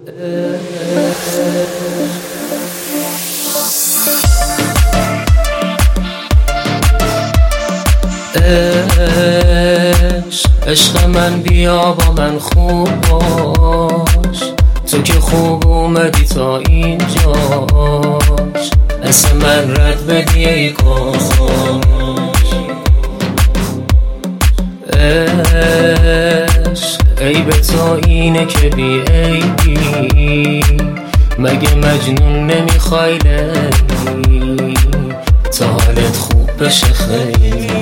عشق من بیا با من خوب باش، تو که خوب اومدی تا اینجاش، اسم من رد بدی ای کاش. عشق عیب تو اینه که بی عیبی، مگه مجنون نمیخوای لیلی تا حالت خوب بشه خیلی.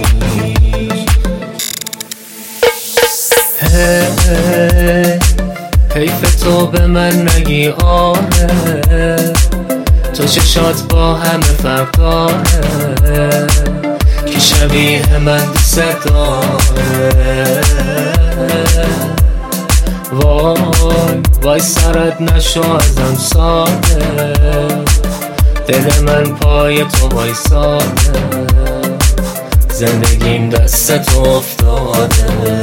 حیف تو به من نگی آره، تو چشات با همه فرق داره، که شبیه من دوست داره. وای سرت نشو ازم ساده، دل من پای تو وایساده، زندگیم دست تو افتاده.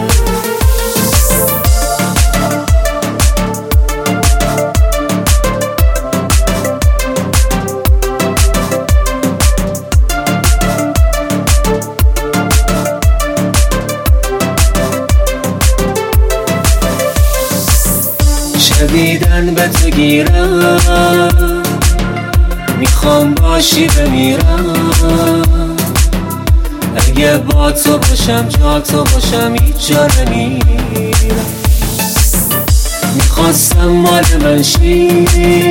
شدیدن به تو گیرم، میخوام باشی بمیرم، اگه با تو باشم جا تو باشم هیچ جا نمیرم. میخواستم مال من شی،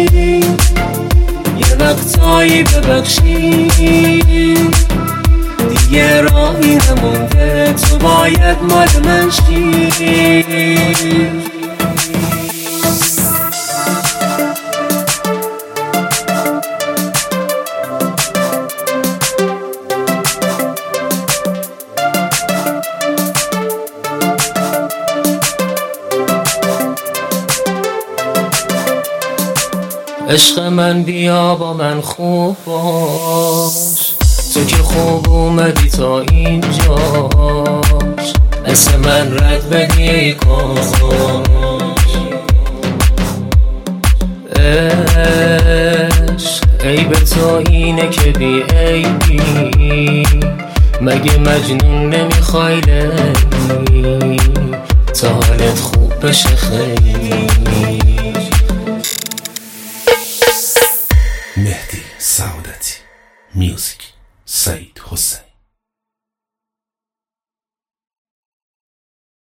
یه وقتایی ببخشی، دیگه راهی نمونده تو باید مال من شی. عشق من بیا با من خوب باش، تو که خوب اومدی تا اینجاش، اسم من رد بدی ای کاش. عشق عیب تو اینه که بی عیبی، مگه مجنون نمیخوای لیلی تا حالت خوب بشه خیلی.